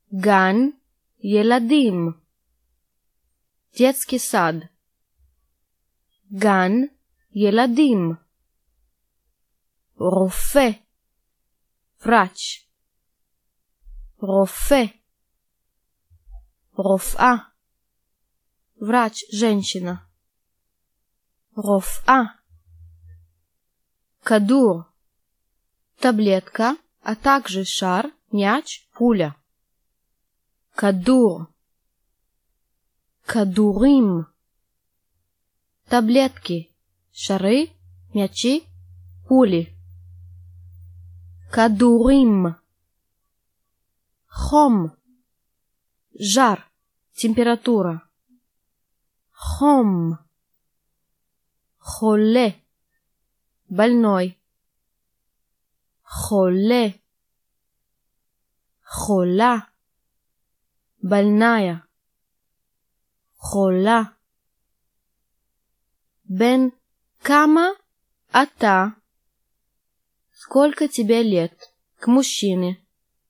גן ילדים. детский сад. גן ילדים. רופא, врач. רופא, רופאה, врач, женщина. רופאה. כדור, таблетка, а также шар, мяч, пуля. כדור. כדורים, таблетки, шары, мячи, пули. כדורים. חום, жар, температура. חום. חולה, больной. חולה. חולה, больная. חולה. בן כמה אתה? Сколько тебе лет? К мужчине.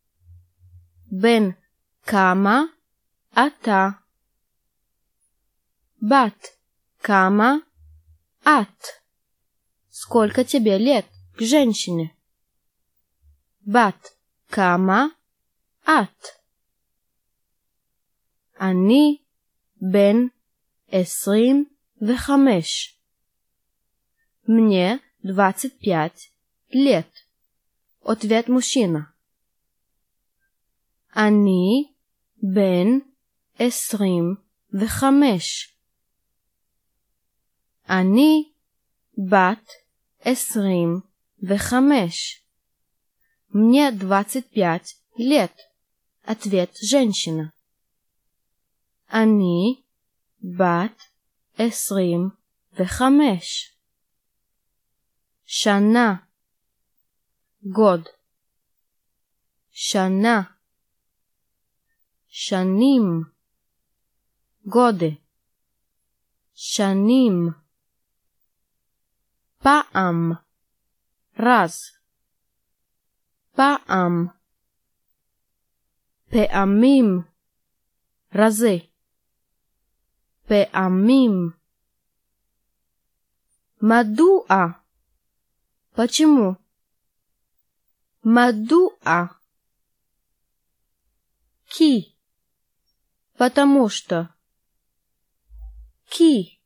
בן כמה אתה? בת כמה את? Сколько тебе лет? К женщине. בת כמה את? אני בן 25. Мне 25 лет. Ответ мужчина. אני בן 25. אני בת 25. Мне 25 лет. Ответ женщина. אני בת 25. שנה, גוד. שנה. שנים, גודה. שנים. פעם, רז. פעם. פעמים, רזה. פעמים. מדוע? Почему? מדוע? Ки. Потому что. Ки.